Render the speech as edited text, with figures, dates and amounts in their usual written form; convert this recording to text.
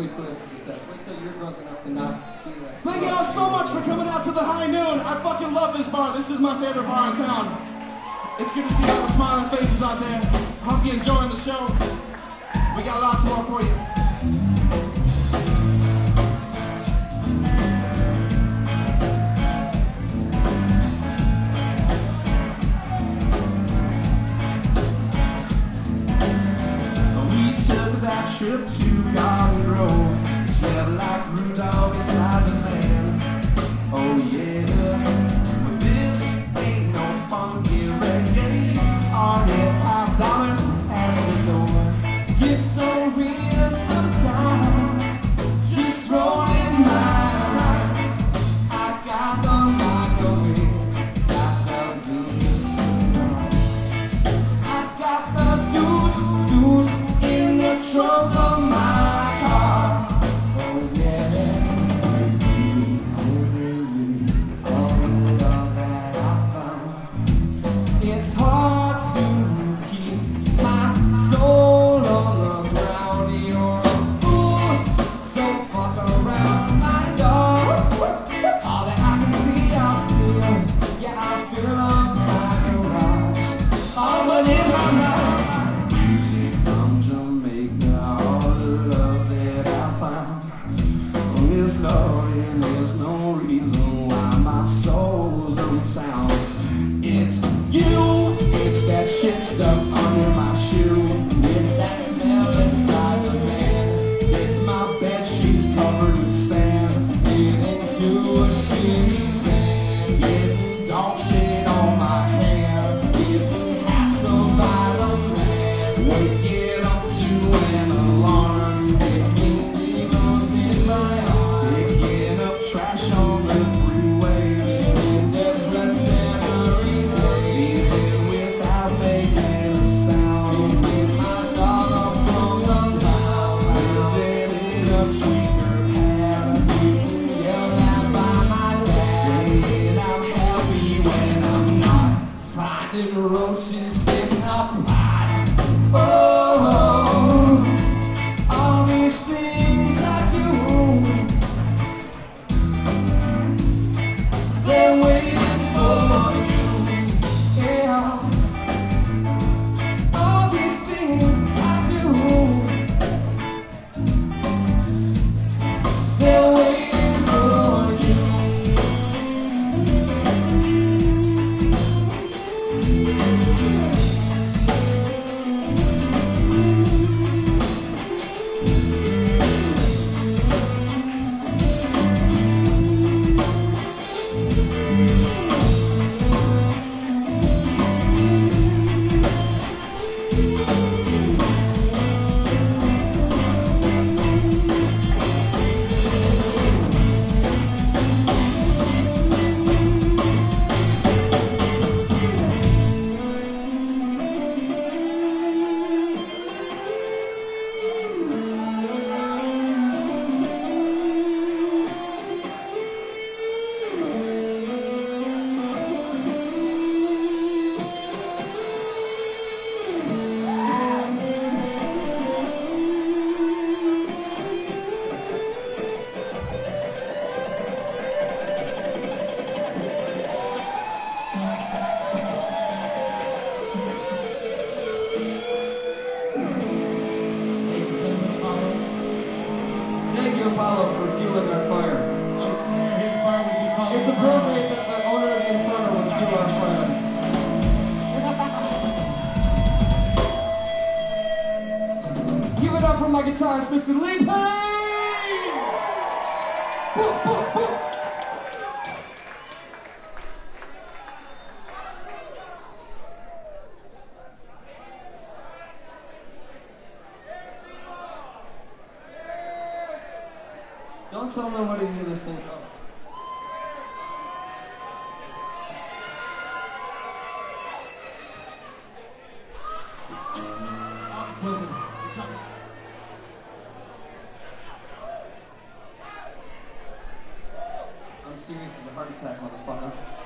put us to the test. Wait till you're drunk enough to not see that. Thank y'all so much for coming out to the High Noon. I fucking love this bar. This is my favorite bar in town. It's good to see all the smiling faces out there. Hope you're enjoying the show. We got lots more for you. Trip to Garden Grove, slept like Rudolph beside the man. Oh yeah, but this ain't no funky reggae. Already $5 at the door. Gets so real sometimes, just rolling my eyes. I got the microwave, got the blues, I got the deuce in the trunk of my car. Oh yeah, all that I found. It's hard to keep my soul on the ground. You're a fool, so fuck around my door. All that I can see, I'll steal. Yeah, I'll fill up my garage. All but in my mind. Lord, and there's no reason why my soul's unsound. It's you, it's that shit stuck under my shoe. It's that smell inside the bed. It's my bed sheets covered in sand. Sitting through a shitty bed, getting dog shit on my hair, getting hassled by the man, waking up to an alarm, sticking needles in my arm. Trash on the freeway, and depressed every day, even without making a sound. Picking my dog up from the ground, living in a tweaker pad, being yelled at by my dad, saying I'm happy when I'm not, finding roaches in a pot. Oh, all these things I do. They're waiting for you, yeah. All these things I do, they're waiting for you. Thank you, Apollo, for fueling our fire. I swear his bar would be called It's appropriate that the owner of the Inferno would fuel our fire. Give it up for my guitarist, Mr. Lee Payne! Boop, boop, boop. Don't tell nobody you listen. I'm serious as a heart attack, motherfucker.